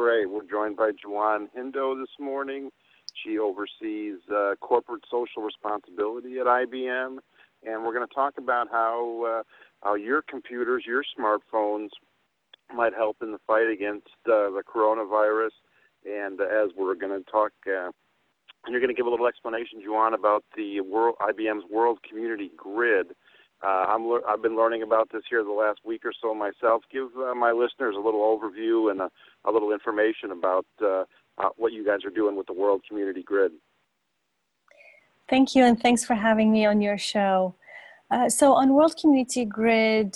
great. We're joined by Joanne Hindo this morning. She oversees corporate social responsibility at IBM, and we're going to talk about how your computers, your smartphones, might help in the fight against the coronavirus. And as we're going to talk, and you're going to give a little explanation, Joanne, about the IBM's World Community Grid. I've been learning about this here the last week or so myself. Give my listeners a little overview and a little information about what you guys are doing with the World Community Grid. Thank you, and thanks for having me on your show. So on World Community Grid,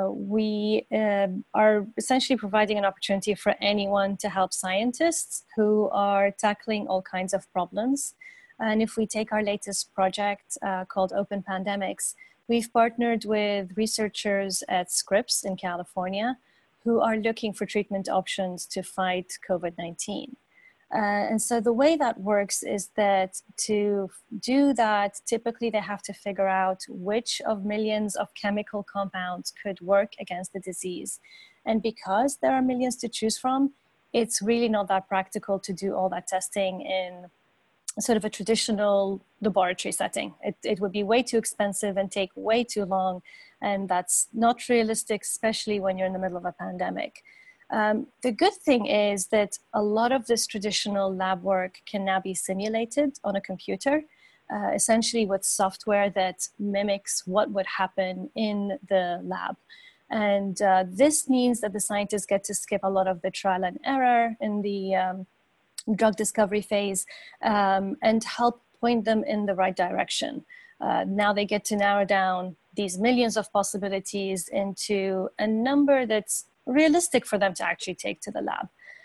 we are essentially providing an opportunity for anyone to help scientists who are tackling all kinds of problems. And if we take our latest project called Open Pandemics, we've partnered with researchers at Scripps in California who are looking for treatment options to fight COVID-19. And so the way that works is that to do that, typically they have to figure out which of millions of chemical compounds could work against the disease. And because there are millions to choose from, it's really not that practical to do all that testing in sort of a traditional laboratory setting. It would be way too expensive and take way too long. And that's not realistic, especially when you're in the middle of a pandemic. The good thing is that a lot of this traditional lab work can now be simulated on a computer, essentially with software that mimics what would happen in the lab. And this means that the scientists get to skip a lot of the trial and error in the drug discovery phase and help point them in the right direction. Now they get to narrow down these millions of possibilities into a number that's realistic for them to actually take to the lab.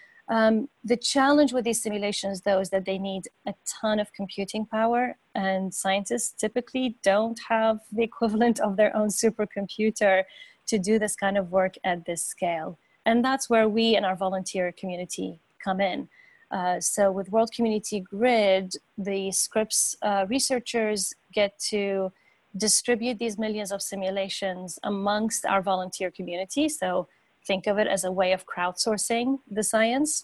The challenge with these simulations, though, is that they need a ton of computing power, and scientists typically don't have the equivalent of their own supercomputer to do this kind of work at this scale. And that's where we and our volunteer community come in. So with World Community Grid, the Scripps researchers get to distribute these millions of simulations amongst our volunteer community. So think of it as a way of crowdsourcing the science.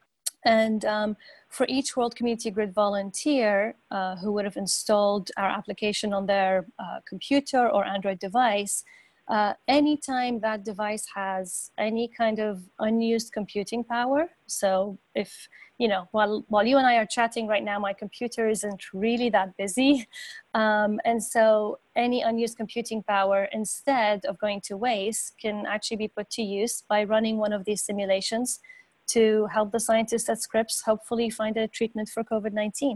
And for each World Community Grid volunteer who would have installed our application on their computer or Android device, anytime that device has any kind of unused computing power, so if, you know, while you and I are chatting right now, my computer isn't really that busy. And so any unused computing power, instead of going to waste, can actually be put to use by running one of these simulations to help the scientists at Scripps hopefully find a treatment for COVID-19.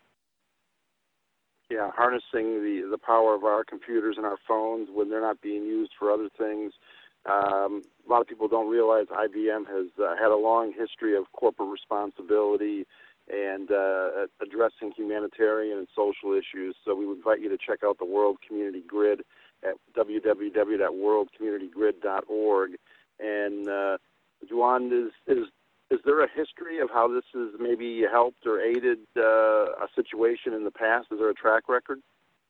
Yeah, harnessing the power of our computers and our phones when they're not being used for other things. A lot of people don't realize IBM has had a long history of corporate responsibility and addressing humanitarian and social issues. So we would invite you to check out the World Community Grid at www.worldcommunitygrid.org. And Joanne, is there a history of how this has maybe helped or aided a situation in the past? Is there a track record?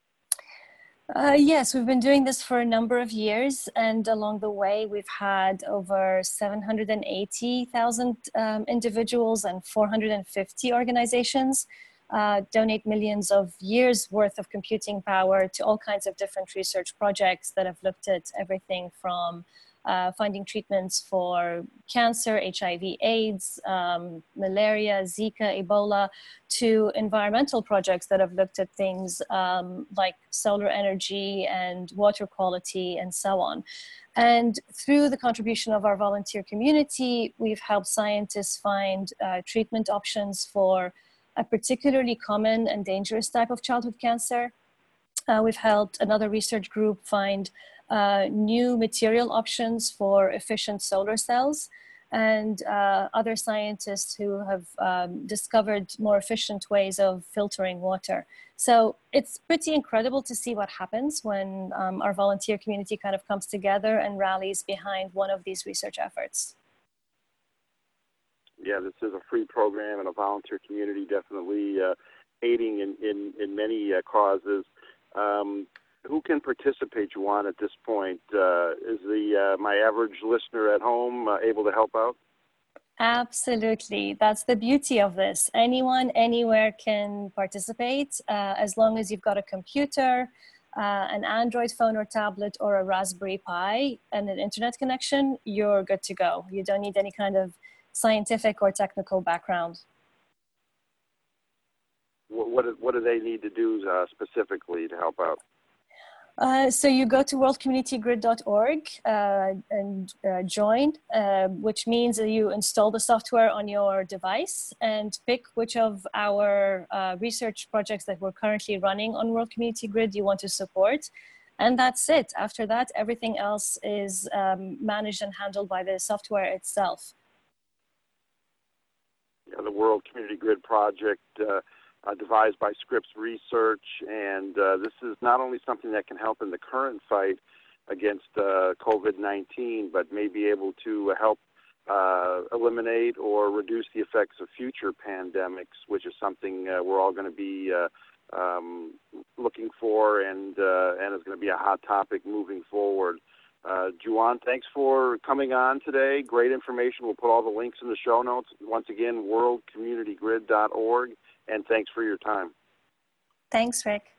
Yes, we've been doing this for a number of years, and along the way we've had over 780,000 individuals and 450 organizations donate millions of years worth of computing power to all kinds of different research projects that have looked at everything from finding treatments for cancer, HIV, AIDS, malaria, Zika, Ebola, to environmental projects that have looked at things like solar energy and water quality and so on. And through the contribution of our volunteer community, we've helped scientists find treatment options for a particularly common and dangerous type of childhood cancer. We've helped another research group find new material options for efficient solar cells, and other scientists who have discovered more efficient ways of filtering water. So it's pretty incredible to see what happens when our volunteer community kind of comes together and rallies behind one of these research efforts. Yeah, this is a free program and a volunteer community definitely aiding in many causes. Who can participate, Joanne, at this point? Is my average listener at home able to help out? Absolutely. That's the beauty of this. Anyone, anywhere can participate as long as you've got a computer, an Android phone or tablet, or a Raspberry Pi and an internet connection, you're good to go. You don't need any kind of scientific or technical background. What do they need to do specifically to help out? So you go to worldcommunitygrid.org and join, which means that you install the software on your device and pick which of our research projects that we're currently running on World Community Grid you want to support. And that's it. After that, everything else is managed and handled by the software itself. Yeah, the World Community Grid project devised by Scripps Research, and this is not only something that can help in the current fight against COVID-19, but may be able to help eliminate or reduce the effects of future pandemics, which is something we're all going to be looking for, and is going to be a hot topic moving forward. Juwan, thanks for coming on today. Great information. We'll put all the links in the show notes. Once again, worldcommunitygrid.org. And thanks for your time. Thanks, Rick.